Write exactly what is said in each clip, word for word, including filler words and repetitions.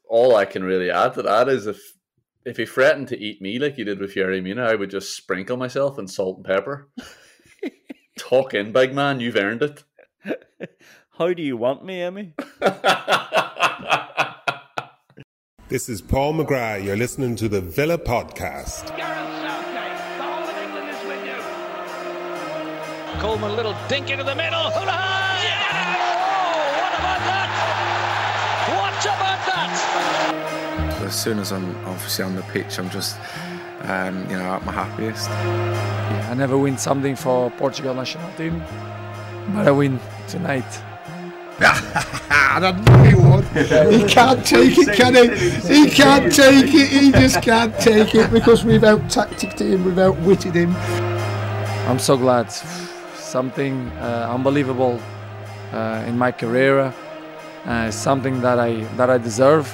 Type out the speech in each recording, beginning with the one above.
all I can really add to that is if if he threatened to eat me like he did with Yerry Mina, I would just sprinkle myself in salt and pepper. Talk in, big man. You've earned it. How do you want me, Emmy? This is Paul McGrath. You're listening to the Villa Podcast. Gareth Southgate, the whole of England is with you. Coleman, a little dink into the middle. Hurrah! Yeah! Oh, what about that? What about that? As soon as I'm obviously on the pitch, I'm just, um, you know, at my happiest. Yeah, I never win something for Portugal national team, but I win tonight. I know he would. He can't take it, can he? He can't take it. He just can't take it because we've out-tacticked him, we've outwitted him. I'm so glad. Something uh, unbelievable uh, in my career. Uh, something that I that I deserve.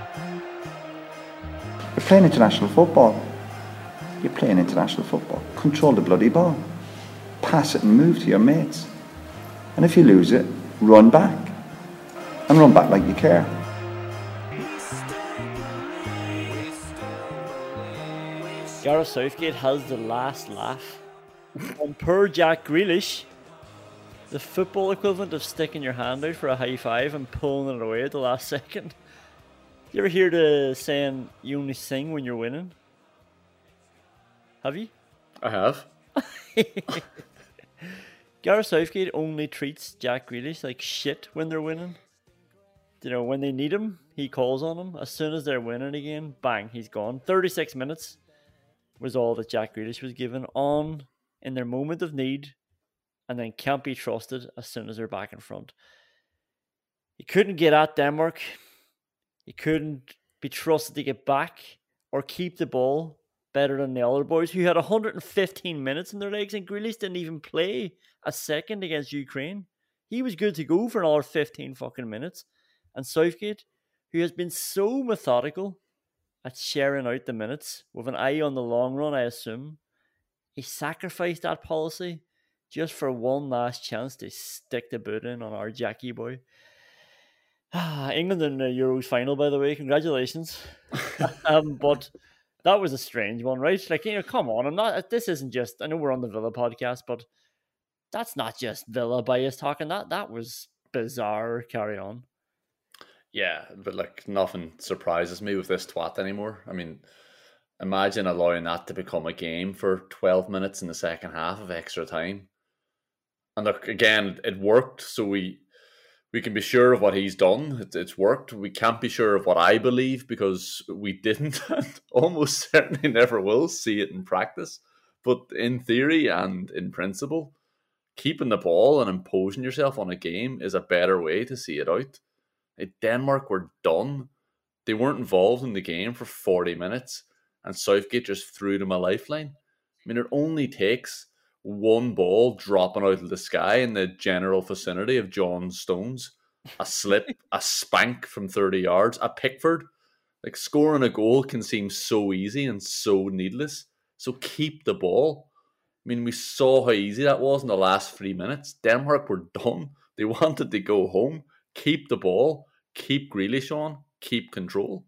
You're playing international football. You're playing international football. Control the bloody ball. Pass it and move to your mates. And if you lose it, run back. And run back like you care. Gareth Southgate has the last laugh. On poor Jack Grealish, the football equivalent of sticking your hand out for a high five and pulling it away at the last second. You ever hear the saying, you only sing when you're winning? Have you? I have. Gareth Southgate only treats Jack Grealish like shit when they're winning. You know, when they need him, he calls on him. As soon as they're winning again, bang, he's gone. thirty-six minutes was all that Jack Grealish was given on in their moment of need, and then can't be trusted as soon as they're back in front. He couldn't get at Denmark. He couldn't be trusted to get back or keep the ball better than the other boys who had one hundred fifteen minutes in their legs, and Grealish didn't even play a second against Ukraine. He was good to go for another fifteen fucking minutes. And Southgate, who has been so methodical at sharing out the minutes with an eye on the long run, I assume, he sacrificed that policy just for one last chance to stick the boot in on our Jackie boy. Ah, England in the Euros final, by the way, congratulations. um, but that was a strange one, right? Like, you know, come on, I'm not. This isn't just. I know we're on the Villa podcast, but that's not just Villa bias talking. That that was bizarre. Carry on. Yeah, but like nothing surprises me with this twat anymore. I mean, imagine allowing that to become a game for twelve minutes in the second half of extra time. And look, again, it worked, so we we can be sure of what he's done. It, it's worked. We can't be sure of what I believe because we didn't and almost certainly never will see it in practice. But in theory and in principle, keeping the ball and imposing yourself on a game is a better way to see it out. Denmark were done. They weren't involved in the game for forty minutes, and Southgate just threw them a lifeline. I mean, it only takes one ball dropping out of the sky in the general vicinity of John Stones, a slip, a spank from thirty yards, a Pickford. Like, scoring a goal can seem so easy and so needless. So keep the ball. I mean, we saw how easy that was in the last three minutes. Denmark were done. They wanted to go home. Keep the ball, keep Grealish on, keep control.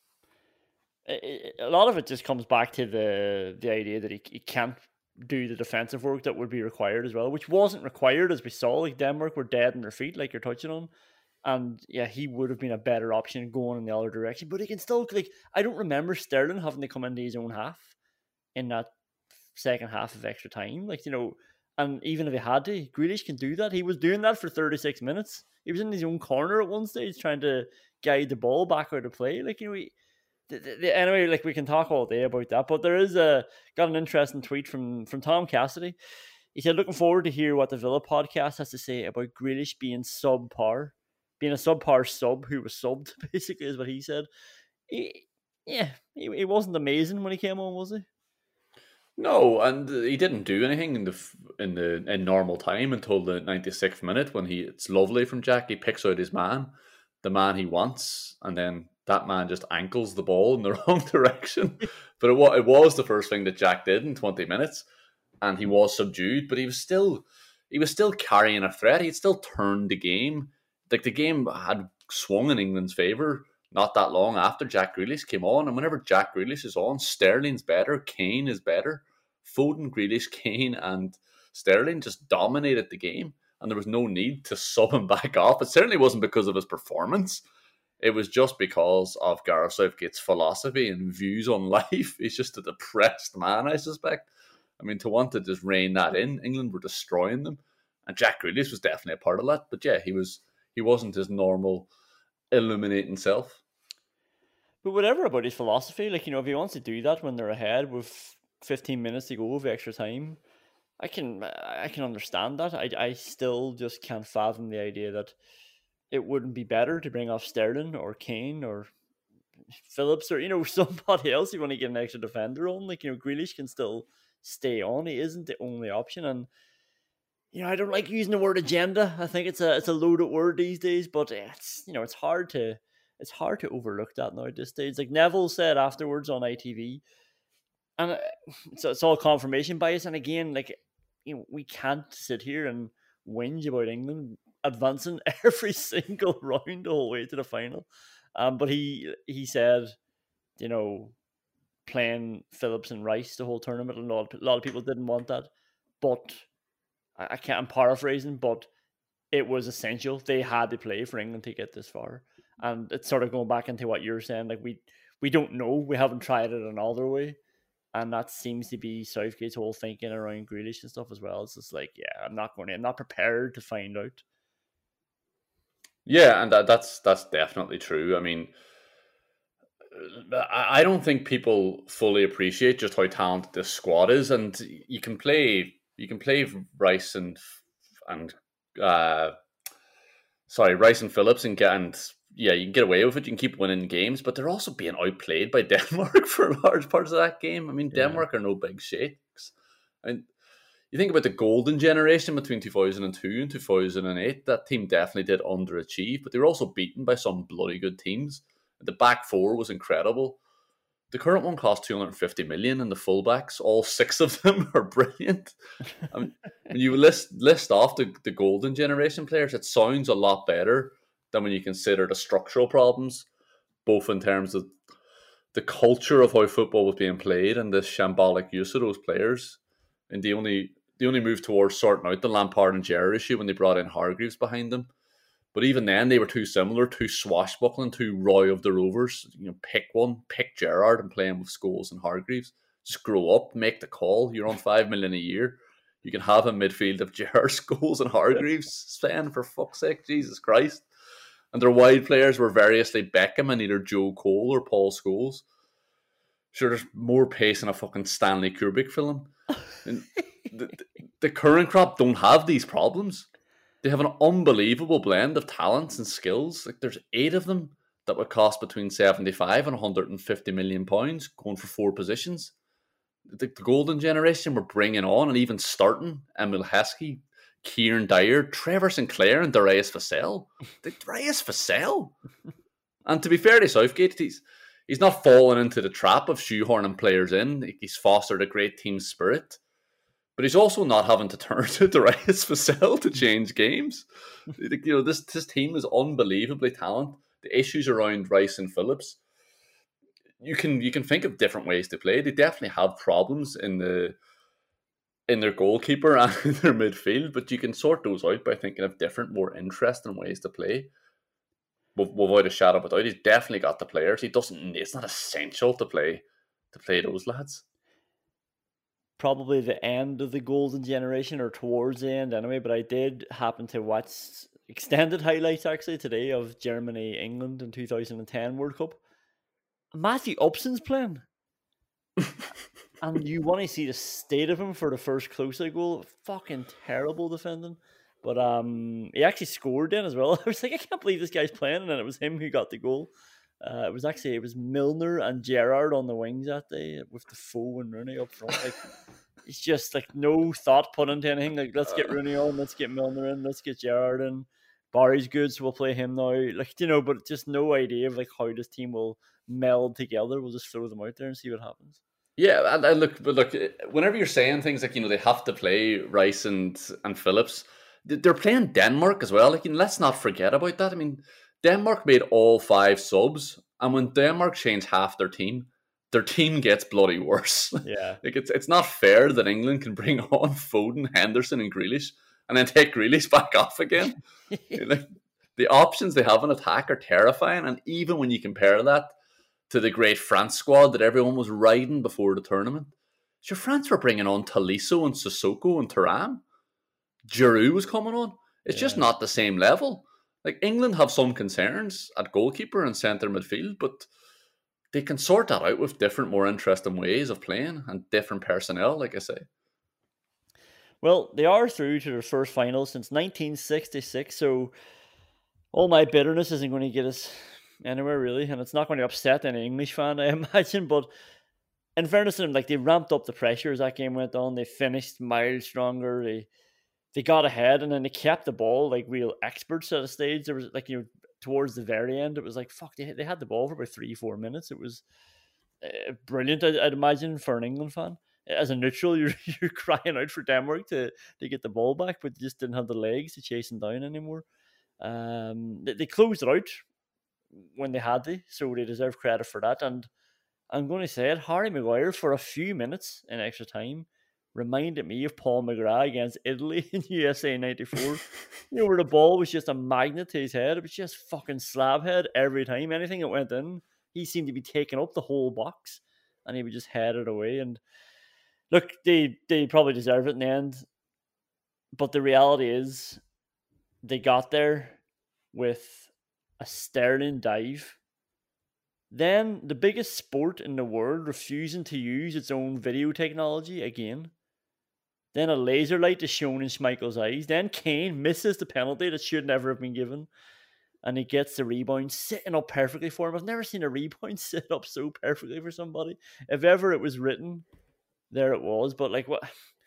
A lot of it just comes back to the the idea that he, he can't do the defensive work that would be required as well, which wasn't required as we saw. Like, Denmark were dead on their feet, like you're touching on. And yeah, he would have been a better option going in the other direction. But he can still, like, I don't remember Sterling having to come into his own half in that second half of extra time. Like, you know, and even if he had to, Grealish can do that. He was doing that for thirty-six minutes. He was in his own corner at one stage trying to guide the ball back out of play. Like, you know, he, the, the, anyway, like, we can talk all day about that, but there is a, got an interesting tweet from, from Tom Cassidy. He said, looking forward to hear what the Villa podcast has to say about Grealish being subpar, being a subpar sub who was subbed, basically, is what he said. He, yeah, he, he wasn't amazing when he came on, was he? No, and he didn't do anything in the in the in normal time until the ninety-sixth minute when he. It's lovely from Jack. He picks out his man, the man he wants, and then that man just ankles the ball in the wrong direction. But it was it was the first thing that Jack did in twenty minutes, and he was subdued. But he was still he was still carrying a threat. He'd still turned the game. Like, the game had swung in England's favour not that long after Jack Grealish came on. And whenever Jack Grealish is on, Sterling's better, Kane is better. Foden, Grealish, Kane and Sterling just dominated the game. And there was no need to sub him back off. It certainly wasn't because of his performance. It was just because of Gareth Southgate's philosophy and views on life. He's just a depressed man, I suspect. I mean, to want to just rein that in, England were destroying them. And Jack Grealish was definitely a part of that. But yeah, he, was, he wasn't his normal illuminating self. But whatever about his philosophy, like, you know, if he wants to do that when they're ahead with fifteen minutes to go of extra time, I can I can understand that. I, I still just can't fathom the idea that it wouldn't be better to bring off Sterling or Kane or Phillips or, you know, somebody else you want to get an extra defender on. Like, you know, Grealish can still stay on. He isn't the only option. And, you know, I don't like using the word agenda. I think it's a it's a loaded word these days, but it's, you know, it's hard to it's hard to overlook that now at this stage. Like Neville said afterwards on I T V, and it's, it's all confirmation bias. And again, like, you know, we can't sit here and whinge about England advancing every single round the whole way to the final. Um, but he he said, you know, playing Phillips and Rice the whole tournament, and a lot, a lot of people didn't want that. But I, I can't, I'm paraphrasing, but it was essential. They had to play for England to get this far. And it's sort of going back into what you're saying. Like, we we don't know. We haven't tried it another way. And that seems to be Southgate's whole thinking around Grealish and stuff as well. It's just like, yeah, I'm not going to, I'm not prepared to find out. Yeah, and that, that's that's definitely true. I mean, I don't think people fully appreciate just how talented this squad is, and you can play you can play Rice and and uh, sorry Rice and Phillips and get and yeah you can get away with it. You can keep winning games, but they're also being outplayed by Denmark for large parts of that game. I mean, yeah. Denmark are no big shakes, and you think about the golden generation between two thousand two and two thousand eight, that team definitely did underachieve, but they were also beaten by some bloody good teams. The back four was incredible. The current one cost two hundred fifty million, and the fullbacks, all six of them, are brilliant. I mean, when you list list off the, the golden generation players, it sounds a lot better than when you consider the structural problems, both in terms of the culture of how football was being played and the shambolic use of those players. And the only the only move towards sorting out the Lampard and Gerrard issue when they brought in Hargreaves behind them. But even then, they were too similar, too swashbuckling, too Roy of the Rovers. You know, pick one, pick Gerrard and play him with Scholes and Hargreaves. Just grow up, make the call. You're on five million a year. You can have a midfield of Gerrard, Scholes, and Hargreaves. Sven, for fuck's sake, Jesus Christ! And their wide players were variously Beckham and either Joe Cole or Paul Scholes. Sure, there's more pace in a fucking Stanley Kubrick film. And the, the, the current crop don't have these problems. They have an unbelievable blend of talents and skills. Like, there's eight of them that would cost between seventy-five and one hundred fifty million pounds, going for four positions. The, the golden generation were bringing on and even starting Emil Heskey, Kieran Dyer, Trevor Sinclair, and Darius Vassell. The Darius Vassell. And to be fair to Southgate, he's he's not fallen into the trap of shoehorning players in. He's fostered a great team spirit. But he's also not having to turn to Darius Vassell to change games. You know, this this team is unbelievably talented. The issues around Rice and Phillips, you can you can think of different ways to play. They definitely have problems in the in their goalkeeper and in their midfield, but you can sort those out by thinking of different, more interesting ways to play. Without a shadow of a doubt, he's definitely got the players. He doesn't. It's not essential to play to play those lads. Probably the end of the golden generation, or towards the end anyway, but I did happen to watch extended highlights actually today of Germany England in two thousand ten World Cup. Matthew Upson's playing. And you want to see the state of him for the first close-eye goal. Fucking terrible defending. But um, he actually scored then as well. I was like, I can't believe this guy's playing, and then it was him who got the goal. Uh, it was actually, it was Milner and Gerrard on the wings that day with the Defoe and Rooney up front. Like, it's just like no thought put into anything. Like, let's get Rooney on, let's get Milner in, let's get Gerrard in. Barry's good, so we'll play him now. Like, you know, but just no idea of like how this team will meld together. We'll just throw them out there and see what happens. Yeah, and, and look, but look, whenever you're saying things like, you know, they have to play Rice and and Phillips, they're playing Denmark as well. Like, you know, let's not forget about that. I mean, Denmark made all five subs, and when Denmark changed half their team, their team gets bloody worse. Yeah. Like it's it's not fair that England can bring on Foden, Henderson, and Grealish, and then take Grealish back off again. Like, the options they have in attack are terrifying, and even when you compare that to the great France squad that everyone was riding before the tournament, sure, France were bringing on Tolisso and Sissoko and Thuram. Giroud was coming on. It's yeah. just not the same level. Like, England have some concerns at goalkeeper and centre midfield, but they can sort that out with different, more interesting ways of playing and different personnel, like I say. Well, they are through to their first final since nineteen sixty-six, so all my bitterness isn't going to get us anywhere, really, and it's not going to upset any English fan, I imagine, but in fairness to them, like, they ramped up the pressure as that game went on. They finished miles stronger. They they got ahead, and then they kept the ball like real experts at a stage. There was, like, you know, towards the very end, it was like, fuck, they, they had the ball for about three, four minutes. It was uh, brilliant, I'd, I'd imagine, for an England fan. As a neutral, you're you're crying out for Denmark to, to get the ball back, but they just didn't have the legs to chase them down anymore. Um, they, they closed it out when they had to, so they deserve credit for that. And I'm going to say it, Harry Maguire, for a few minutes in extra time, reminded me of Paul McGrath against Italy in U S A ninety-four. You know, where the ball was just a magnet to his head. It was just fucking slab head every time. Anything that went in, he seemed to be taking up the whole box, and he would just head it away. And look, they, they probably deserve it in the end, but the reality is they got there with a sterling dive. Then the biggest sport in the world refusing to use its own video technology again. Then a laser light is shown in Schmeichel's eyes. Then Kane misses the penalty that should never have been given. And he gets the rebound sitting up perfectly for him. I've never seen a rebound sit up so perfectly for somebody. If ever it was written, there it was. But like, what?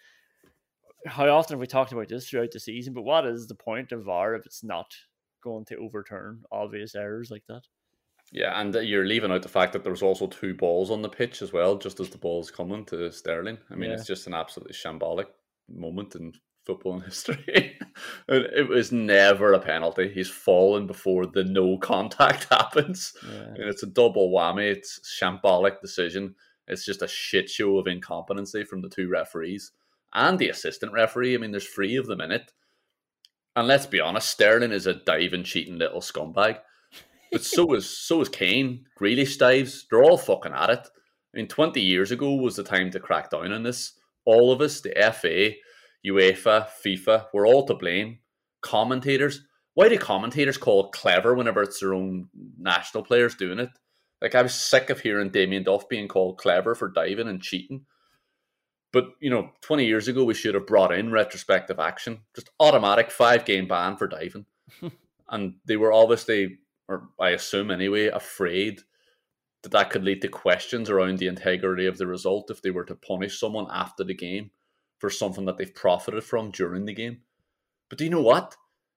How often have we talked about this throughout the season? But what is the point of V A R if it's not going to overturn obvious errors like that? Yeah, and you're leaving out the fact that there was also two balls on the pitch as well, just as the ball's coming to Sterling. I mean, yeah. It's just an absolutely shambolic moment in football history. It was never a penalty. He's fallen before the no contact happens. Yeah. And it's a double whammy. It's a shambolic decision. It's just a shit show of incompetency from the two referees and the assistant referee. I mean, there's three of them in it. And let's be honest, Sterling is a diving, cheating little scumbag. But so is so is Kane. Grealish dives. They're all fucking at it. I mean, twenty years ago was the time to crack down on this. All of us, the F A, UEFA, FIFA, we're all to blame. Commentators. Why do commentators call it clever whenever it's their own national players doing it? Like, I was sick of hearing Damien Duff being called clever for diving and cheating. But, you know, twenty years ago, we should have brought in retrospective action. Just automatic five-game ban for diving. And they were obviously, or I assume anyway, afraid that that could lead to questions around the integrity of the result if they were to punish someone after the game for something that they've profited from during the game. But do you know what?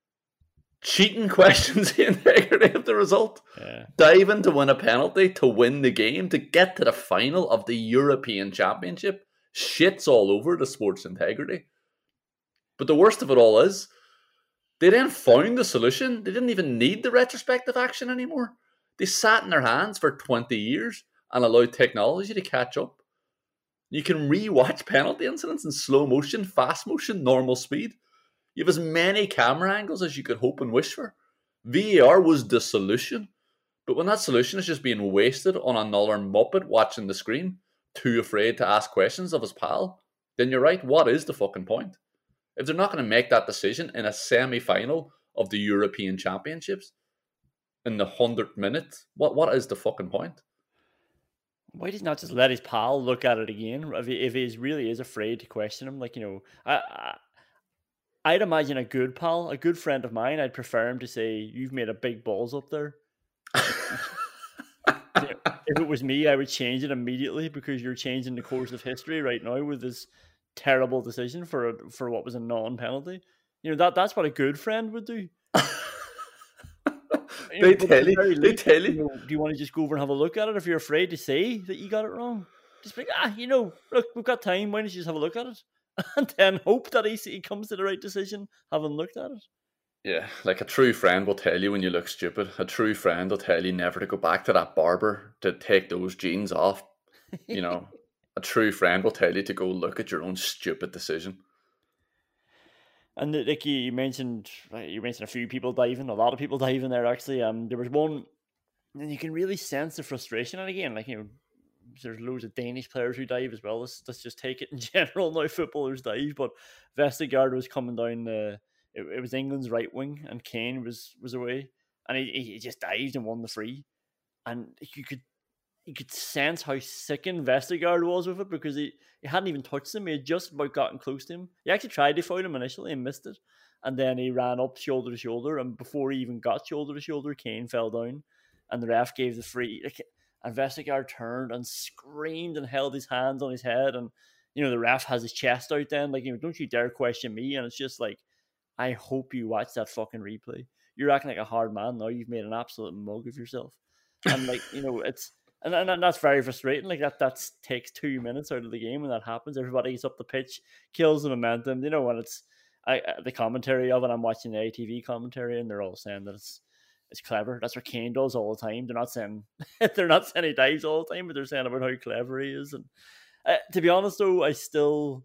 Cheating questions the integrity of the result. Yeah. Diving to win a penalty, to win the game, to get to the final of the European Championship. Shits all over the sport's integrity. But the worst of it all is, they then found the solution. They didn't even need the retrospective action anymore. They sat in their hands for twenty years and allowed technology to catch up. You can re-watch penalty incidents in slow motion, fast motion, normal speed. You have as many camera angles as you could hope and wish for. V A R was the solution. But when that solution is just being wasted on another muppet watching the screen, too afraid to ask questions of his pal, then you're right, what is the fucking point? If they're not going to make that decision in a semi-final of the European Championships in the hundredth minute, what what is the fucking point? Why does he not just let his pal look at it again? If he, if he really is afraid to question him, like, you know, I, I, I'd imagine a good pal, a good friend of mine, I'd prefer him to say, "You've made a big balls up there." If it was me, I would change it immediately, because you're changing the course of history right now with this terrible decision for a, for what was a non-penalty. You know, that that's what a good friend would do. You know, they tell you, least, they tell you. you know, do you want to just go over and have a look at it? If you're afraid to say that you got it wrong, just be like, ah, you know, look, we've got time. Why don't you just have a look at it? And then hope that he, he comes to the right decision, having looked at it. Yeah, like a true friend will tell you when you look stupid. A true friend will tell you never to go back to that barber to take those jeans off. You know, a true friend will tell you to go look at your own stupid decision. And like you mentioned, you mentioned a few people diving, a lot of people diving there actually. Um, there was one, and you can really sense the frustration. And again, like you know, there's loads of Danish players who dive as well. Let's, let's just take it in general now. Footballers dive, but Vestergaard was coming down the. It, it was England's right wing, and Kane was was away, and he, he just dived and won the free, and you could you could sense how sickened Vestergaard was with it because he, he hadn't even touched him. He had just about gotten close to him. He actually tried to foul him initially and missed it, and then he ran up shoulder to shoulder, and before he even got shoulder to shoulder, Kane fell down, and the ref gave the free. And Vestergaard turned and screamed and held his hands on his head, and you know the ref has his chest out then, like you know, don't you dare question me, and it's just like. I hope you watch that fucking replay. You're acting like a hard man now. You've made an absolute mug of yourself. And like, you know, it's and, and that's very frustrating. Like that that takes two minutes out of the game when that happens. Everybody gets up the pitch, kills the momentum. You know, when it's I, the commentary of it, I'm watching the A T V commentary and they're all saying that it's it's clever. That's what Kane does all the time. They're not saying they're not saying he dives all the time, but they're saying about how clever he is. And uh, to be honest though, I still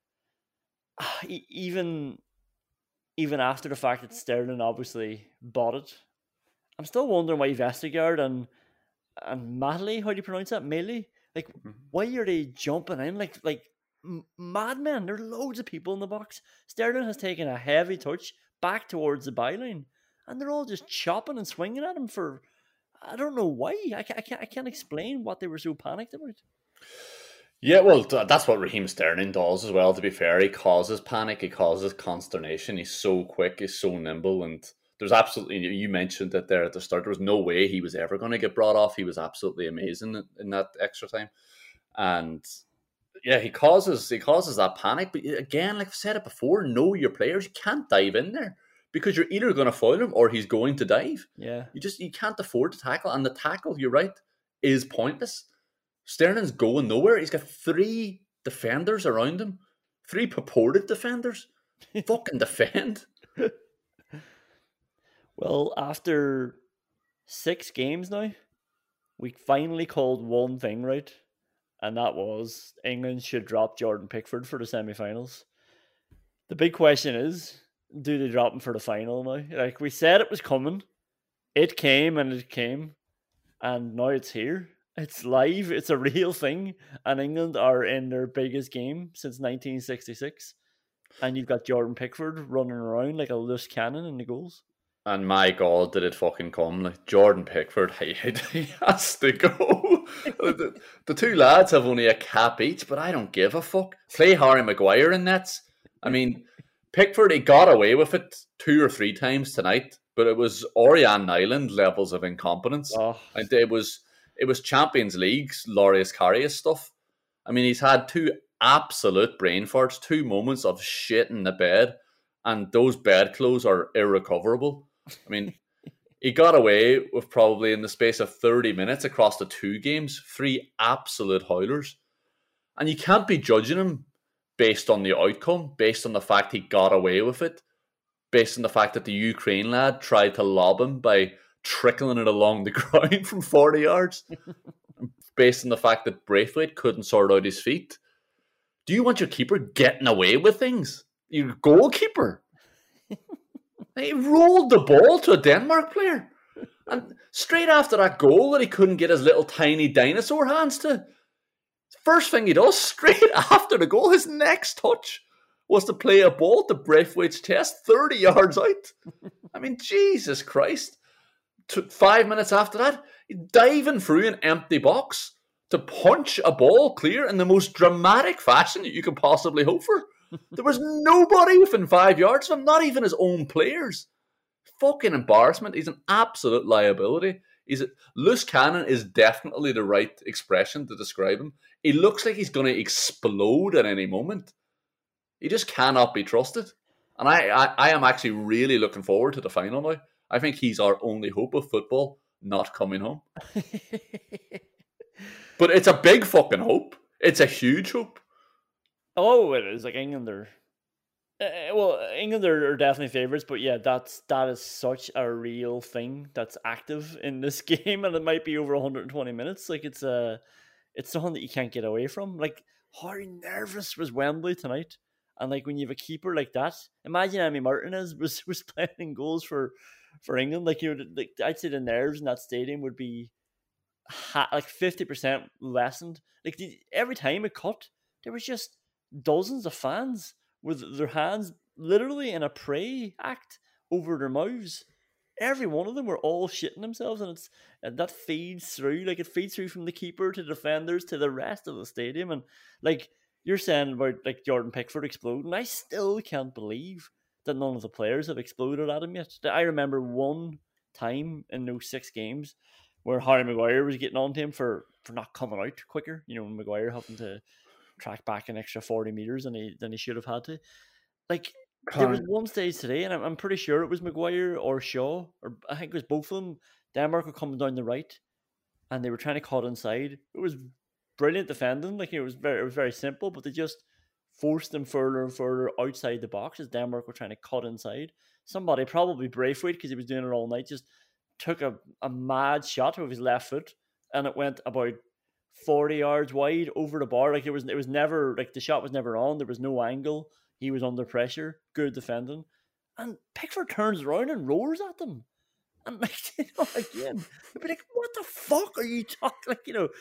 uh, even Even after the fact that Sterling obviously bought it, I'm still wondering why Vestergaard and and Matley, how do you pronounce that? Melee? Like, mm-hmm. Why are they jumping in like like madmen? There are loads of people in the box. Sterling has taken a heavy touch back towards the byline, and they're all just chopping and swinging at him for I don't know why. I can't, I can't I can't explain what they were so panicked about. Yeah, well, that's what Raheem Sterling does as well, to be fair. He causes panic, he causes consternation. He's so quick, he's so nimble, and there's absolutely, you mentioned it there at the start, there was no way he was ever going to get brought off. He was absolutely amazing in that extra time. And yeah, he causes he causes that panic. But again, like I've said it before, know your players. You can't dive in there because you're either going to foul him or he's going to dive. Yeah. You just, you can't afford to tackle. And the tackle, you're right, is pointless. Sterling's going nowhere. He's got three defenders around him. Three purported defenders. Fucking defend. Well, after six games now, we finally called one thing right. And that was England should drop Jordan Pickford for the semi-finals. The big question is, do they drop him for the final now? Like we said it was coming. It came and it came. And now it's here. It's live. It's a real thing. And England are in their biggest game since nineteen sixty-six. And you've got Jordan Pickford running around like a loose cannon in the goals. And my God, did it fucking come. Like Jordan Pickford, he, he has to go. the, the two lads have only a cap each, but I don't give a fuck. Play Harry Maguire in nets. I mean, Pickford, he got away with it two or three times tonight, but it was Orion Island levels of incompetence. Oh. And it was... It was Champions League's Laureus Karius stuff. I mean, he's had two absolute brain farts, two moments of shit in the bed, and those bed clothes are irrecoverable. I mean, he got away with probably in the space of thirty minutes across the two games, three absolute howlers. And you can't be judging him based on the outcome, based on the fact he got away with it, based on the fact that the Ukraine lad tried to lob him by trickling it along the ground from forty yards, based on the fact that Braithwaite couldn't sort out his feet. Do you want your keeper getting away with things? Your goalkeeper. He rolled the ball to a Denmark player. And straight after that goal that he couldn't get his little tiny dinosaur hands to, first thing he does, straight after the goal, his next touch was to play a ball to Braithwaite's chest thirty yards out. I mean, Jesus Christ. Five minutes after that, diving through an empty box to punch a ball clear in the most dramatic fashion that you could possibly hope for. There was nobody within five yards of him, not even his own players. Fucking embarrassment. He's an absolute liability. He's a, loose cannon is definitely the right expression to describe him. He looks like he's going to explode at any moment. He just cannot be trusted. And I, I, I am actually really looking forward to the final now. I think he's our only hope of football not coming home. But it's a big fucking hope. It's a huge hope. Oh, it is. Like England are Uh, well, England are, are definitely favourites, but yeah, that's that is such a real thing that's active in this game, and it might be over one hundred twenty minutes. Like it's a, it's something that you can't get away from. Like how nervous was Wembley tonight, and like when you have a keeper like that, imagine Emi Martinez was was playing in goals for for England. Like you would, like I'd say the nerves in that stadium would be ha- like fifty percent lessened. Like the, every time it cut, there was just dozens of fans with their hands literally in a pray act over their mouths. Every one of them were all shitting themselves, and it's and that feeds through, like it feeds through from the keeper to the defenders to the rest of the stadium. And like you're saying about like Jordan Pickford exploding, I still can't believe that none of the players have exploded at him yet. I remember one time in those six games where Harry Maguire was getting on to him for, for not coming out quicker. You know, Maguire having to track back an extra forty meters than he than he should have had to. Like there was one stage today, and I'm, I'm pretty sure it was Maguire or Shaw, or I think it was both of them. Denmark were coming down the right, and they were trying to cut inside. It was brilliant defending. Like it was very, it was very simple, but they just forced them further and further outside the box as Denmark were trying to cut inside. Somebody, probably Braithwaite, because he was doing it all night, just took a, a mad shot with his left foot, and it went about forty yards wide over the bar. Like it was, it was never like the shot was never on. There was no angle. He was under pressure. Good defending, and Pickford turns around and roars at them. And like you know, again, I'd be like, "What the fuck are you talking?" Like you know,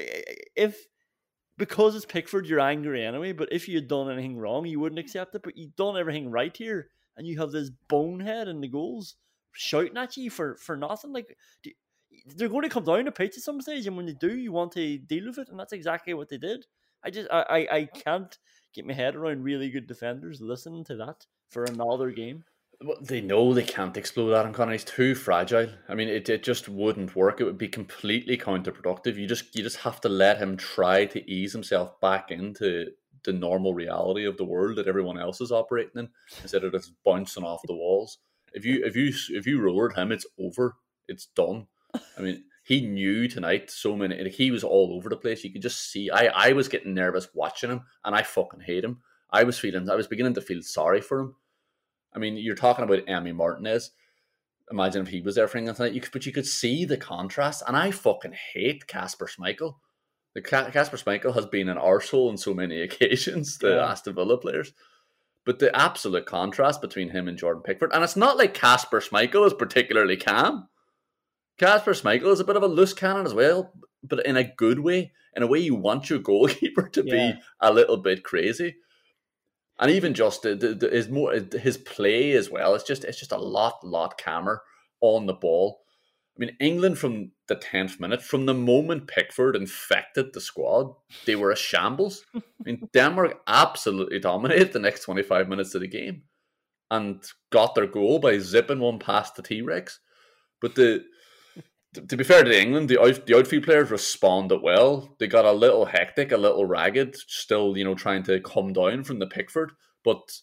if because it's Pickford, you're angry anyway. But if you had done anything wrong, you wouldn't accept it. But you've done everything right here, and you have this bonehead in the goals shouting at you for for nothing. Like. Do, They're going to come down to pitch at some stage, and when they do, you want to deal with it, and that's exactly what they did. I just, I, I, I can't get my head around really good defenders listening to that for another game. Well, they know they can't explode Adam Connor. He's too fragile. I mean, it, it just wouldn't work. It would be completely counterproductive. You just, you just have to let him try to ease himself back into the normal reality of the world that everyone else is operating in, instead of just bouncing off the walls. If you, if you, if you roared him, it's over. It's done. I mean, he knew tonight so many, like, he was all over the place. You could just see, I, I was getting nervous watching him, and I fucking hate him. I was feeling, I was beginning to feel sorry for him. I mean, you're talking about Emi Martinez. Imagine if he was there for England tonight, you could, but you could see the contrast, and I fucking hate Kasper Schmeichel. The Kasper Schmeichel has been an arsehole on so many occasions, the yeah. Aston Villa players. But the absolute contrast between him and Jordan Pickford, and it's not like Kasper Schmeichel is particularly calm. Kasper Schmeichel is a bit of a loose cannon as well, but in a good way, in a way you want your goalkeeper to yeah. be a little bit crazy. And even just the, the, the, his more his play as well, it's just it's just a lot, lot calmer on the ball. I mean, England from the tenth minute, from the moment Pickford infected the squad, they were a shambles. I mean, Denmark absolutely dominated the next twenty-five minutes of the game and got their goal by zipping one past the T-Rex. But the to be fair to England, the out, the outfield players responded well. They got a little hectic, a little ragged, still, you know, trying to come down from the Pickford. But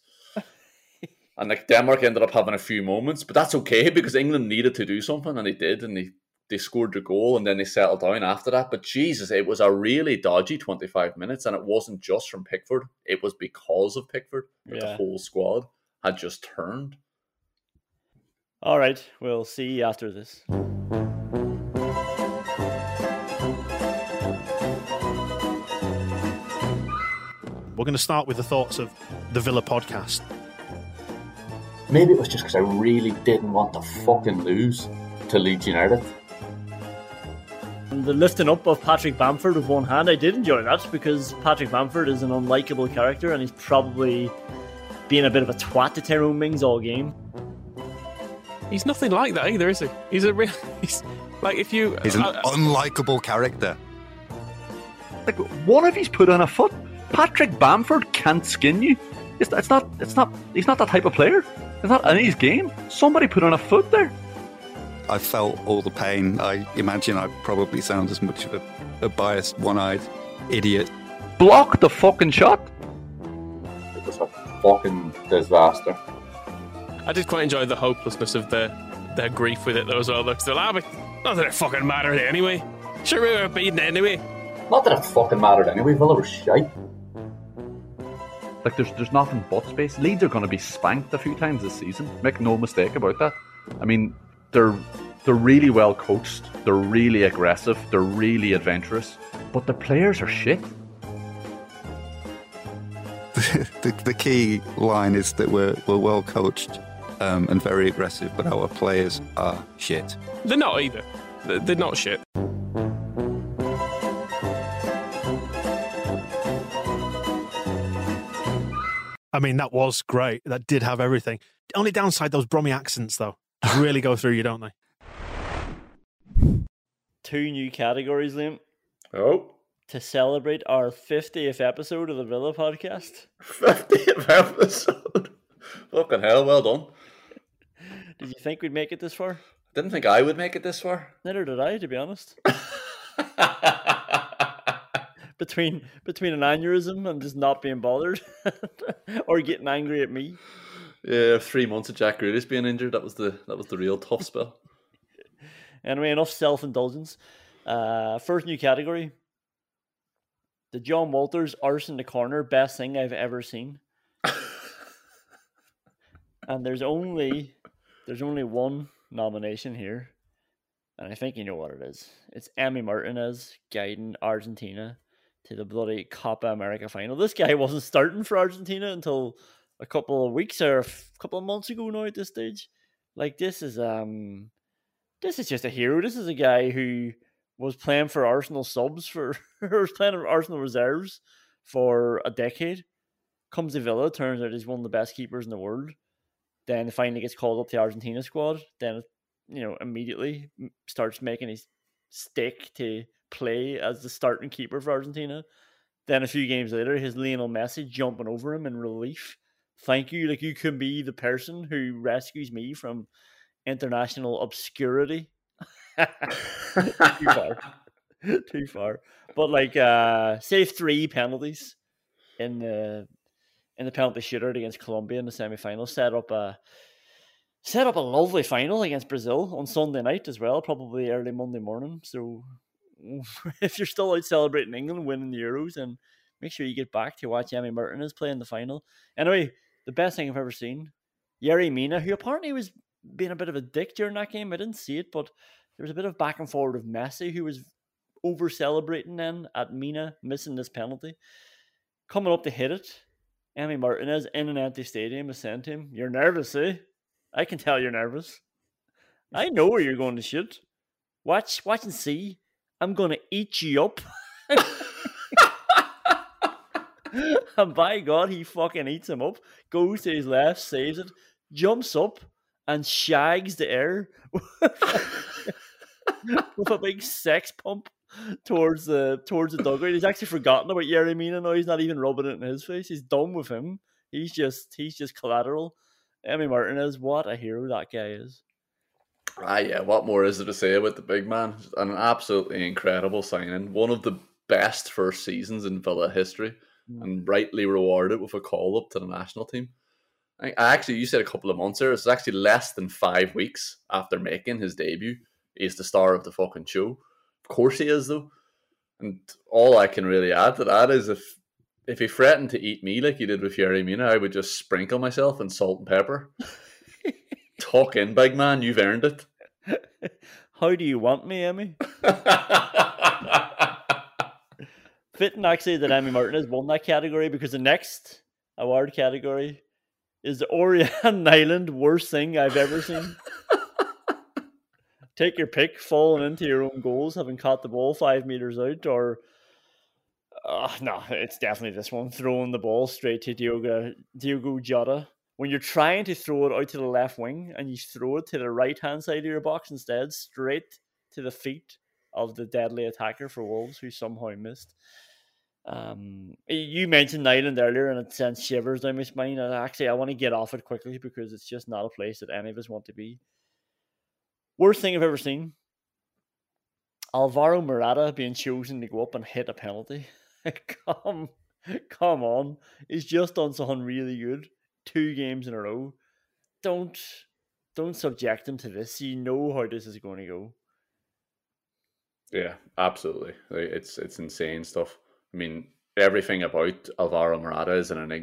and like Denmark ended up having a few moments, but that's okay because England needed to do something, and they did, and they, they scored the goal, and then they settled down after that. But Jesus, it was a really dodgy twenty-five minutes, and it wasn't just from Pickford. It was because of Pickford that yeah. the whole squad had just turned. All right, we'll see you after this. We're going to start with the thoughts of the Villa podcast. Maybe it was just because I really didn't want to fucking lose to Leeds United. And the lifting up of Patrick Bamford with one hand, I did enjoy that because Patrick Bamford is an unlikable character and he's probably been a bit of a twat to Tyrone Mings all game. He's nothing like that either, is he? He's a real... He's, like, if you... He's an uh, unlikable character. Like, one of he's put on a foot. Patrick Bamford can't skin you. It's, it's not. It's not. He's not that type of player. It's not in his game. Somebody put on a foot there. I felt all the pain. I imagine I probably sound as much of a, a biased, one-eyed idiot. Block the fucking shot. It was a fucking disaster. I did quite enjoy the hopelessness of the their grief with it though as well. They're still, ah, but not that it fucking mattered anyway. Sure, we were beaten anyway. Not that it fucking mattered anyway. Villa were shite. Like there's there's nothing but space. Leeds are going to be spanked a few times this season. Make no mistake about that. I mean, they're they're really well coached. They're really aggressive. They're really adventurous. But the players are shit. the, the key line is that we're we're well coached um, and very aggressive, but our players are shit. They're not either. They're, they're not shit. I mean, that was great. That did have everything. Only downside, those Brummy accents, though, really go through you, don't they? Two new categories, Liam. Oh. To celebrate our fiftieth episode of the Villa podcast. fiftieth episode? Fucking hell, well done. Did you think we'd make it this far? Didn't think I would make it this far. Neither did I, to be honest. between between an aneurysm and just not being bothered, or getting angry at me. Yeah, three months of Jack Grealish being injured. That was the that was the real tough spell. Anyway, enough self-indulgence. Uh, first new category. The John Walters arse in the corner, best thing I've ever seen. And there's only there's only one nomination here, and I think you know what it is. It's Emi Martinez guiding Argentina to the bloody Copa America final. This guy wasn't starting for Argentina until a couple of weeks or a f- couple of months ago now at this stage. Like, this is um, this is just a hero. This is a guy who was playing for Arsenal subs for, or was playing for Arsenal reserves for a decade. Comes to Villa, turns out he's one of the best keepers in the world. Then finally gets called up to the Argentina squad. Then, you know, immediately starts making his stick to play as the starting keeper for Argentina. Then a few games later, his Lionel Messi jumping over him in relief. Thank you. Like, you can be the person who rescues me from international obscurity. Too far. Too far. But, like, uh, save three penalties in the in the penalty shootout against Colombia in the semi-final. Set up a set up a lovely final against Brazil on Sunday night as well, probably early Monday morning. So if you're still out celebrating England winning the Euros, then make sure you get back to watch Emi Martinez play in the final. Anyway, the best thing I've ever seen, Yerry Mina, who apparently was being a bit of a dick during that game. I didn't see it, but there was a bit of back and forward with Messi, who was over celebrating then at Mina missing this penalty. Coming up to hit it, Emi Martinez in an empty stadium is saying to him, "You're nervous, eh? I can tell you're nervous. I know where you're going to shoot. Watch, watch and see. I'm going to eat you up." And by God, he fucking eats him up. Goes to his left, saves it, jumps up, and shags the air with a big sex pump towards the towards the dugout. He's actually forgotten about Yerry Mina now. He's not even rubbing it in his face. He's done with him. He's just he's just collateral. Emi Martinez, what a hero that guy is. Ah, yeah. What more is there to say about the big man? An absolutely incredible signing. One of the best first seasons in Villa history, mm. and rightly rewarded with a call up to the national team. I, I actually, you said a couple of months there. It's actually less than five weeks after making his debut. He's the star of the fucking show. Of course he is, though. And all I can really add to that is if if he threatened to eat me like he did with Yerry Mina, I would just sprinkle myself in salt and pepper. Talk in, big man. You've earned it. How do you want me, Emi? Fitting actually that Emi Martinez won that category, because the next award category is the Orion Island worst thing I've ever seen. Take your pick, falling into your own goals, having caught the ball five meters out, or uh, no, it's definitely this one, throwing the ball straight to Diogo, Diogo Jota. When you're trying to throw it out to the left wing and you throw it to the right-hand side of your box instead, straight to the feet of the deadly attacker for Wolves, who somehow missed. Um, you mentioned Ireland earlier, and it sent shivers down my spine. And actually, I want to get off it quickly because it's just not a place that any of us want to be. Worst thing I've ever seen. Alvaro Morata being chosen to go up and hit a penalty. come, come on. He's just done something really good. Two games in a row. Don't, don't subject him to this. You know how this is going to go. Yeah, absolutely. It's it's insane stuff. I mean, everything about Alvaro Morata is an enigma.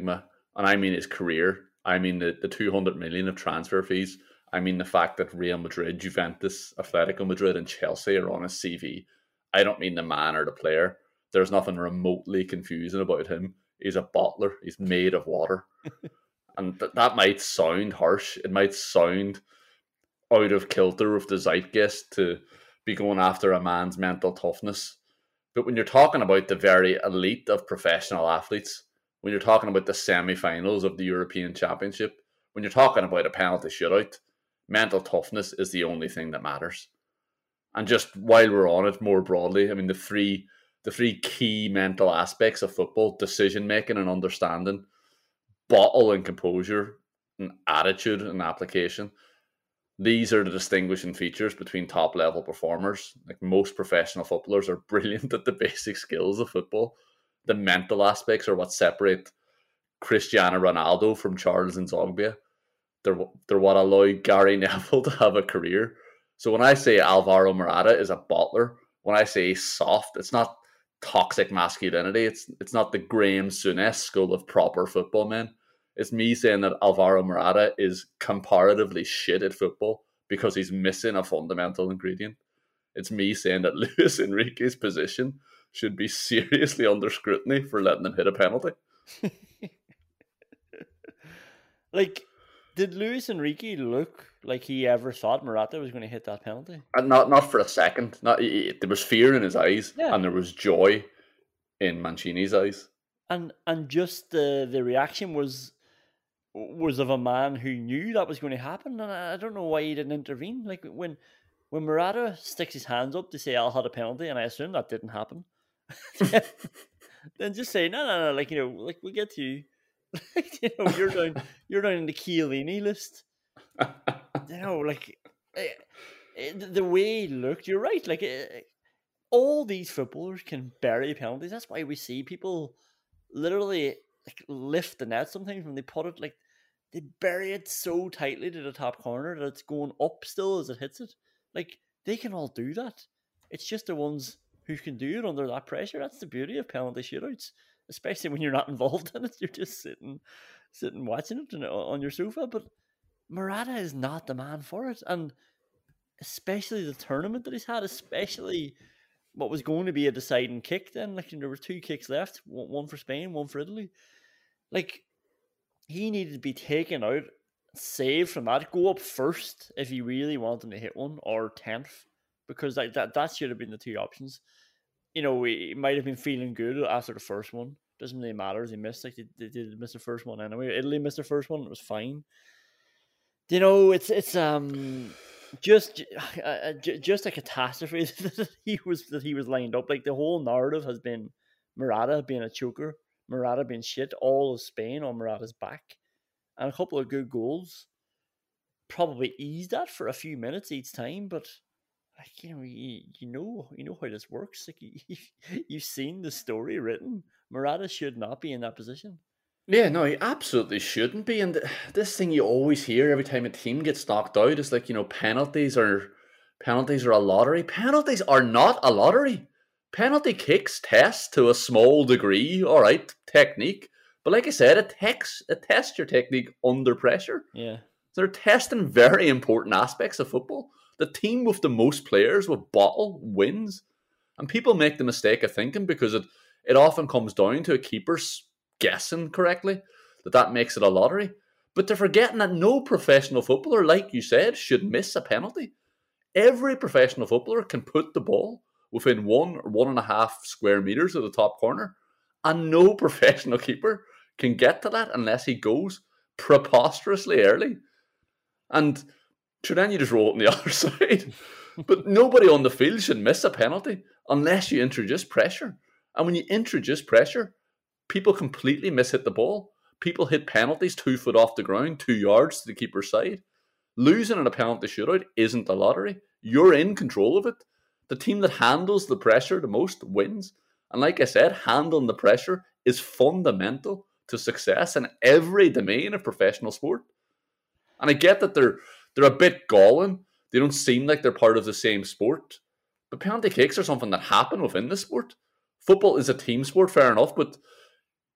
And I mean his career. I mean the, the two hundred million of transfer fees. I mean the fact that Real Madrid, Juventus, Atletico Madrid and Chelsea are on his C V. I don't mean the man or the player. There's nothing remotely confusing about him. He's a bottler. He's made of water. And th- that might sound harsh. It might sound out of kilter with the zeitgeist to be going after a man's mental toughness. But when you're talking about the very elite of professional athletes, when you're talking about the semi-finals of the European Championship, when you're talking about a penalty shootout, mental toughness is the only thing that matters. And just while we're on it more broadly, I mean, the three the three key mental aspects of football, decision-making and understanding, bottle and composure, and attitude and application, these are the distinguishing features between top-level performers. Like most professional footballers are brilliant at the basic skills of football. The mental aspects are what separate Cristiano Ronaldo from Charles Nzogbia. They're, they're what allow Gary Neville to have a career. So when I say Alvaro Morata is a bottler, when I say soft, it's not toxic masculinity. It's it's not the Graham Souness school of proper football men. It's me saying that Alvaro Morata is comparatively shit at football because he's missing a fundamental ingredient. It's me saying that Luis Enrique's position should be seriously under scrutiny for letting him hit a penalty. Like, did Luis Enrique look like he ever thought Morata was going to hit that penalty? And not not for a second. Not he, he, there was fear in his eyes, Yeah. and there was joy in Mancini's eyes. And and just the the reaction was was of a man who knew that was going to happen, and I, I don't know why he didn't intervene. Like when when Morata sticks his hands up to say I'll had a penalty, and I assume that didn't happen, then just say no, no, no. Like you know, like we'll get to you. you know, you're down, you're down in the Chiellini list. you know, like eh, eh, the way he looked. You're right. Like eh, all these footballers can bury penalties. That's why we see people literally like lift the net sometimes when they put it. Like they bury it so tightly to the top corner that it's going up still as it hits it. Like they can all do that. It's just the ones who can do it under that pressure. That's the beauty of penalty shootouts. Especially when you're not involved in it, you're just sitting, sitting watching it on your sofa. But Morata is not the man for it, and especially the tournament that he's had, especially what was going to be a deciding kick. Then, like there were two kicks left, one for Spain, one for Italy. Like he needed to be taken out, saved from that, go up first if he really wanted to hit one, or tenth, because like that that should have been the two options. You know, he might have been feeling good after the first one. Doesn't really matter. They missed, like they, they did miss the first one anyway. Italy missed the first one. It was fine. You know, it's it's um just uh, just a catastrophe that he was that he was lined up. Like the whole narrative has been Morata being a choker, Morata being shit, all of Spain on Morata's back, and a couple of good goals probably eased that for a few minutes each time, but. Like, you know, you, you know, you know how this works. Like, you, you've seen the story written. Morata should not be in that position. Yeah, no, he absolutely shouldn't be. And this thing you always hear every time a team gets knocked out is like, you know, penalties are penalties are a lottery. Penalties are not a lottery. Penalty kicks test to a small degree, all right, technique. But like I said, it tests it tests your technique under pressure. Yeah, they're testing very important aspects of football. The team with the most players with bottle wins. And people make the mistake of thinking, because it, it often comes down to a keeper's guessing correctly, that that makes it a lottery. But they're forgetting that no professional footballer, like you said, should miss a penalty. Every professional footballer can put the ball within one or one and a half square metres of the top corner. And no professional keeper can get to that unless he goes preposterously early. And sure, then you just roll it on the other side. But nobody on the field should miss a penalty unless you introduce pressure. And when you introduce pressure, people completely miss-hit the ball. People hit penalties two foot off the ground, two yards to the keeper's side. Losing in a penalty shootout isn't a lottery. You're in control of it. The team that handles the pressure the most wins. And like I said, handling the pressure is fundamental to success in every domain of professional sport. And I get that they're They're a bit galling. They don't seem like they're part of the same sport. But penalty kicks are something that happen within the sport. Football is a team sport, fair enough, but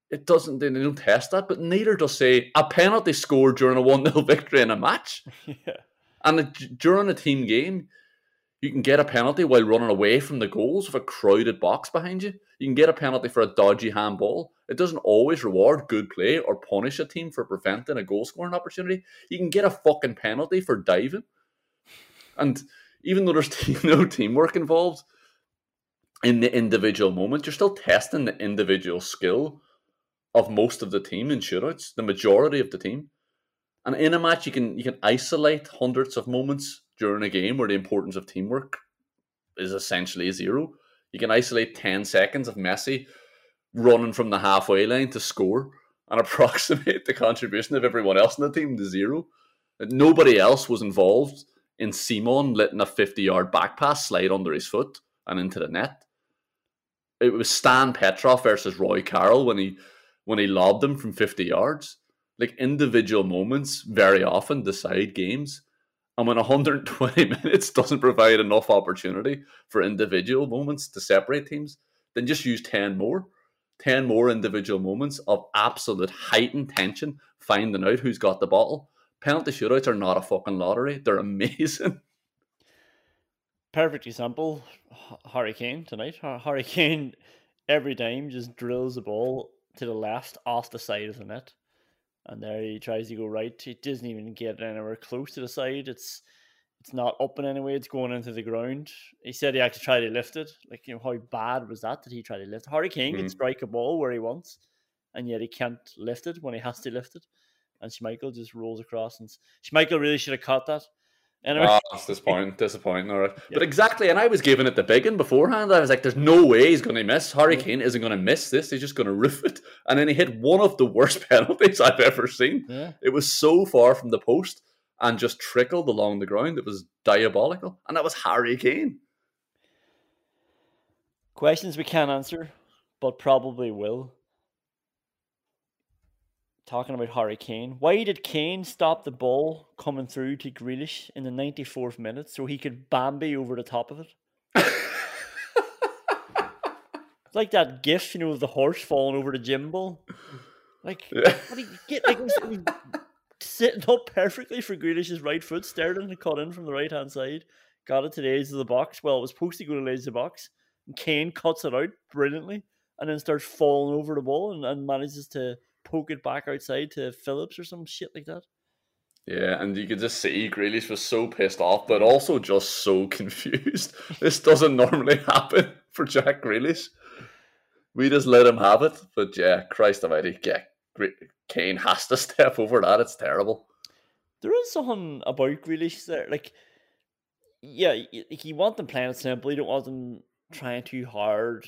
it doesn't. They don't test that, but neither does say a penalty scored during a one nil victory in a match. Yeah. And it, during a team game, you can get a penalty while running away from the goals with a crowded box behind you. You can get a penalty for a dodgy handball. It doesn't always reward good play or punish a team for preventing a goal-scoring opportunity. You can get a fucking penalty for diving. And even though there's no teamwork involved in the individual moment, you're still testing the individual skill of most of the team in shootouts, the majority of the team. And in a match, you can you can isolate hundreds of moments during a game where the importance of teamwork is essentially zero. You can isolate ten seconds of Messi running from the halfway line to score and approximate the contribution of everyone else in the team to zero. Nobody else was involved in Simon letting a fifty-yard back pass slide under his foot and into the net. It was Stan Petrov versus Roy Carroll when he when he lobbed him from fifty yards. Like, individual moments very often decide games. And when one hundred twenty minutes doesn't provide enough opportunity for individual moments to separate teams, then just use ten more. ten more individual moments of absolute heightened tension, finding out who's got the bottle. Penalty shootouts are not a fucking lottery. They're amazing. Perfect example, Harry Kane tonight. Harry Kane every time just drills the ball to the left off the side of the net. And there he tries to go right. It doesn't even get anywhere close to the side. It's it's not up in any way. It's going into the ground. He said he actually tried to lift it. Like, you know, how bad was that? Did he try to lift it? Harry Kane mm. can strike a ball where he wants, and yet he can't lift it when he has to lift it. And Schmeichel just rolls across. And Schmeichel really should have caught that. Anyway. Oh, that's disappointing. Disappointing, all right. Yeah. But exactly, and I was giving it the big one beforehand. I was like, there's no way he's going to miss. Harry Kane isn't going to miss this. He's just going to roof it. And then he hit one of the worst penalties I've ever seen. Yeah. It was so far from the post and just trickled along the ground. It was diabolical. And that was Harry Kane. Questions we can't answer, but probably will. Talking about Harry Kane. Why did Kane stop the ball coming through to Grealish in the ninety-fourth minute so he could Bambi over the top of it? It's like that gif, you know, of the horse falling over the gym ball. Like, yeah. What do you get? Like, it was, it was sitting up perfectly for Grealish's right foot. Sterling had cut in from the right-hand side. Got it to the edge of the box. Well, it was supposed to go to the edge of the box. And Kane cuts it out brilliantly and then starts falling over the ball and, and manages to poke it back outside to Phillips or some shit like that. Yeah, and you could just see Grealish was so pissed off, but also just so confused. This doesn't normally happen for Jack Grealish. We just let him have it, but yeah, Christ almighty, yeah, Kane has to step over that. It's terrible. There is something about Grealish there, like, yeah, you, you want them playing it simple. You don't want them trying too hard,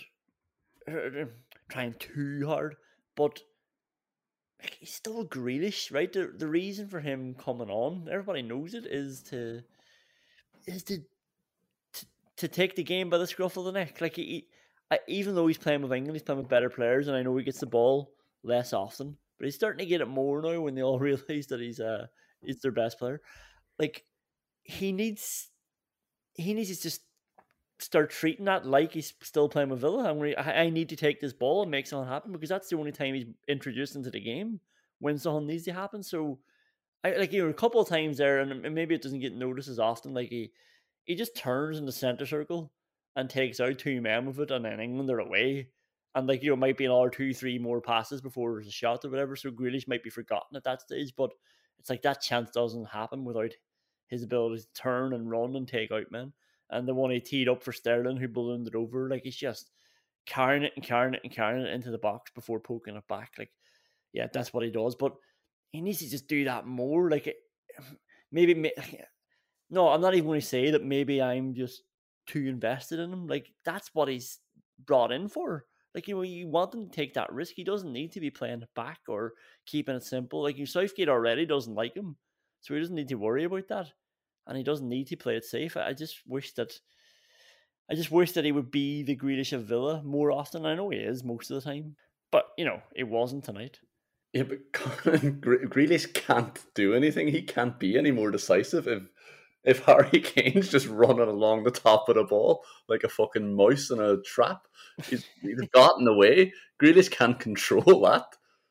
trying too hard, but he's still Grealish, right? The the reason for him coming on, everybody knows it, is to is to to, to take the game by the scruff of the neck. Like, he, I, even though he's playing with England, he's playing with better players, and I know he gets the ball less often, but he's starting to get it more now when they all realize that he's uh he's their best player. Like, he needs he needs to just start treating that like he's still playing with Villa. I'm really, I need to take this ball and make something happen, because that's the only time he's introduced into the game when something needs to happen. So, I like, you know, a couple of times there, and maybe it doesn't get noticed as often. Like, he he just turns in the center circle and takes out two men with it, and then England are away. And, like, you know, might be another two, three more passes before there's a shot or whatever. So Grealish might be forgotten at that stage, but it's like that chance doesn't happen without his ability to turn and run and take out men. And the one he teed up for Sterling, who ballooned it over, like, he's just carrying it and carrying it and carrying it into the box before poking it back. Like, yeah, that's what he does. But he needs to just do that more. Like, maybe, no, I'm not even going to say that maybe I'm just too invested in him. Like, that's what he's brought in for. Like, you know, you want him to take that risk. He doesn't need to be playing it back or keeping it simple. Like, you Southgate already doesn't like him, so he doesn't need to worry about that. And he doesn't need to play it safe. I just wish that I just wish that he would be the Grealish of Villa more often. I know he is most of the time. But, you know, it wasn't tonight. Yeah, but Grealish can't do anything. He can't be any more decisive if if Harry Kane's just running along the top of the ball like a fucking mouse in a trap. He's, he's got in the way. Grealish can't control that.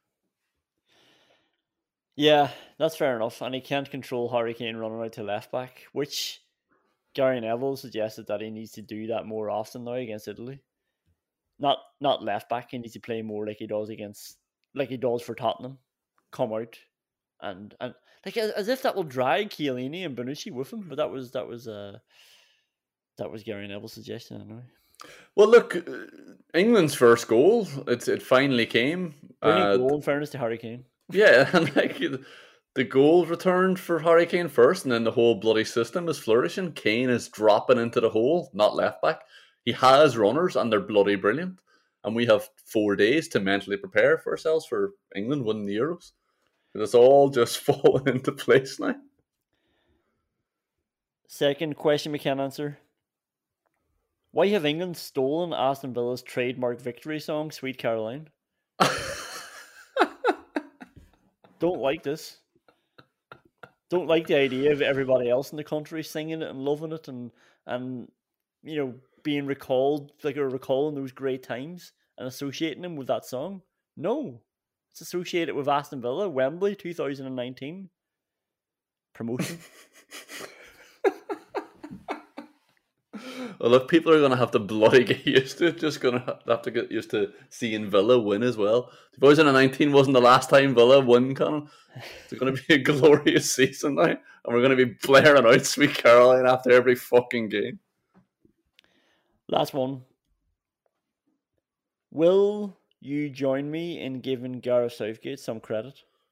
Yeah, that's fair enough. And he can't control Harry Kane running out to left back, which Gary Neville suggested that he needs to do that more often now against Italy. Not not left back. He needs to play more like he does against, like he does for Tottenham. Come out and and like as, as if that will drag Chiellini and Bonucci with him. But that was that was uh that was Gary Neville's suggestion anyway. Well, look, England's first goal. It it finally came. Brilliant Uh, goal, in fairness to Harry Kane. Yeah, and like the goal returned for Harry Kane first, and then the whole bloody system is flourishing. Kane is dropping into the hole, not left back. He has runners, and they're bloody brilliant. And we have four days to mentally prepare for ourselves for England winning the Euros. And it's all just falling into place now. Second question we can answer. Why have England stolen Aston Villa's trademark victory song, Sweet Caroline? Don't like this. Don't like the idea of everybody else in the country singing it and loving it and, and you know, being recalled, like or recalling those great times and associating them with that song. No. It's associated with Aston Villa, Wembley, two thousand nineteen. Promotion. Well, look, people are going to have to bloody get used to it. Just going to have to get used to seeing Villa win as well. twenty nineteen wasn't the last time Villa won, Conor. It's going to be a glorious season now. And we're going to be blaring out Sweet Caroline after every fucking game. Last one. Will you join me in giving Gareth Southgate some credit?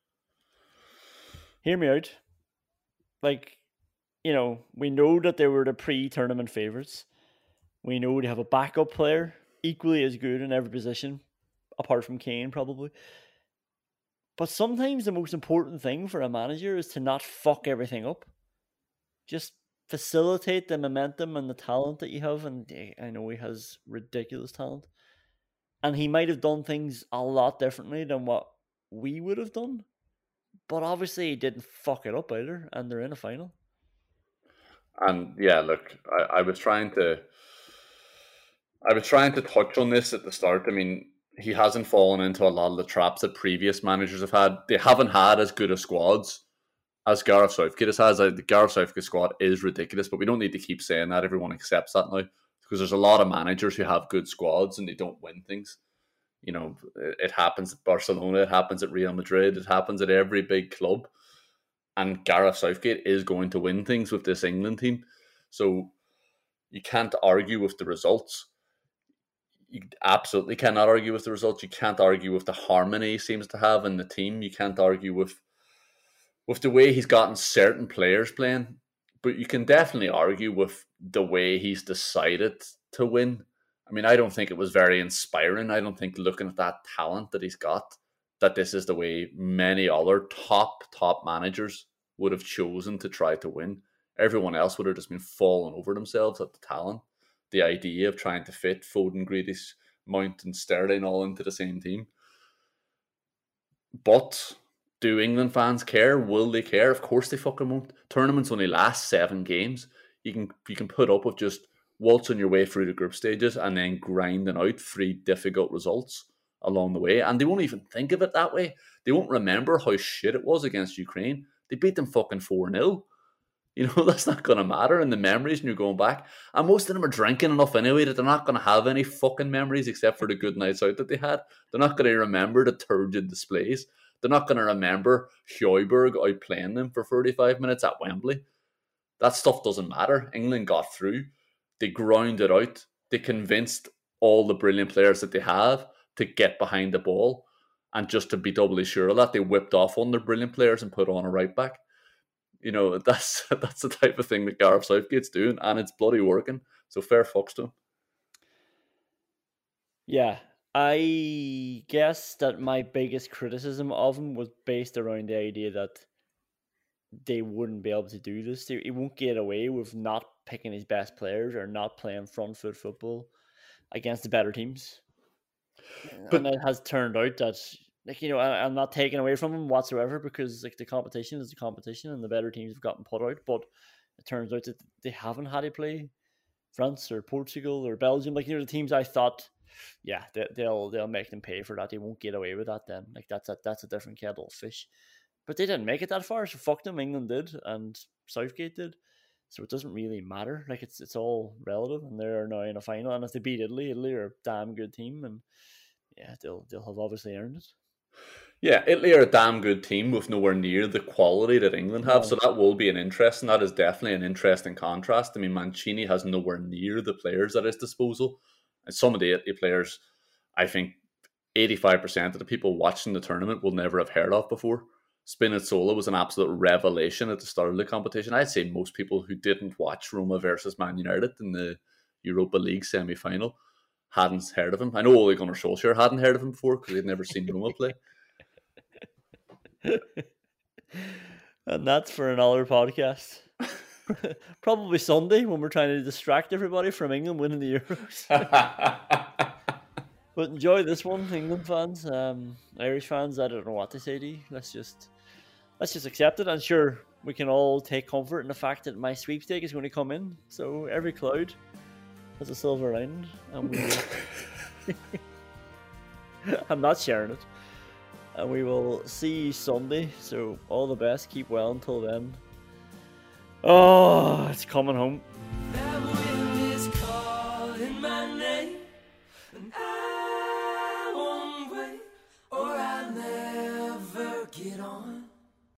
Hear me out. Like, you know, we know that they were the pre-tournament favourites. We know they have a backup player equally as good in every position, apart from Kane probably. But sometimes the most important thing for a manager is to not fuck everything up. Just facilitate the momentum and the talent that you have. And I know he has ridiculous talent. And he might have done things a lot differently than what we would have done. But obviously he didn't fuck it up either. And they're in a final. And yeah, look, I, I was trying to I was trying to touch on this at the start. I mean, he hasn't fallen into a lot of the traps that previous managers have had. They haven't had as good a squads as Gareth Southgate has had. The Gareth Southgate squad is ridiculous, but we don't need to keep saying that. Everyone accepts that now because there's a lot of managers who have good squads and they don't win things. You know, it happens at Barcelona, it happens at Real Madrid, it happens at every big club. And Gareth Southgate is going to win things with this England team. So you can't argue with the results. You absolutely cannot argue with the results. You can't argue with the harmony he seems to have in the team. You can't argue with with the way he's gotten certain players playing. But you can definitely argue with the way he's decided to win. I mean, I don't think it was very inspiring. I don't think looking at that talent that he's got, that this is the way many other top, top managers would have chosen to try to win. Everyone else would have just been falling over themselves at the talent. The idea of trying to fit Foden, Grealish, Mount and Sterling all into the same team. But do England fans care? Will they care? Of course they fucking won't. Tournaments only last seven games. You can you can put up with just waltzing your way through the group stages and then grinding out three difficult results along the way. And they won't even think of it that way. They won't remember how shit it was against Ukraine. They beat them fucking four nil. You know, that's not going to matter in the memories when you're going back. And most of them are drinking enough anyway that they're not going to have any fucking memories except for the good nights out that they had. They're not going to remember the turgid displays. They're not going to remember Højbjerg outplaying them for thirty-five minutes at Wembley. That stuff doesn't matter. England got through. They grounded out. They convinced all the brilliant players that they have to get behind the ball. And just to be doubly sure of that, they whipped off on their brilliant players and put on a right back. You know, that's that's the type of thing that Gareth Southgate's doing, and it's bloody working. So fair fucks to him. Yeah, I guess that my biggest criticism of him was based around the idea that they wouldn't be able to do this. He won't get away with not picking his best players or not playing front foot football against the better teams. But and it has turned out that, like, you know, I, I'm not taking away from him whatsoever because, like, the competition is the competition and the better teams have gotten put out. But it turns out that they haven't had to play France or Portugal or Belgium. Like, you know, the teams I thought, yeah, they, they'll they'll make them pay for that. They won't get away with that then. Like, that's a, that's a different kettle of fish. But they didn't make it that far, so fuck them. England did, and Southgate did. So it doesn't really matter. Like, it's it's all relative, and they're now in a final. And if they beat Italy, Italy are a damn good team, and yeah, they'll they'll have obviously earned it. Yeah, Italy are a damn good team with nowhere near the quality that England have, so that will be an interesting. That is definitely an interesting contrast. I mean, Mancini has nowhere near the players at his disposal, and some of the Italy players, I think, eighty-five percent of the people watching the tournament will never have heard of before. Spinazzola was an absolute revelation at the start of the competition. I'd say most people who didn't watch Roma versus Man United in the Europa League semi-final hadn't heard of him. I know Ole Gunnar Solskjaer hadn't heard of him before because they'd never seen Roma play. And that's for another podcast. Probably Sunday when we're trying to distract everybody from England winning the Euros. But enjoy this one, England fans. Um, Irish fans, I don't know what to say to you. Let's just let's just accept it. I'm sure we can all take comfort in the fact that my sweepstake is going to come in. So every cloud has a silver lining, and we will... I'm not sharing it. And we will see you Sunday. So all the best. Keep well until then. Oh, it's coming home.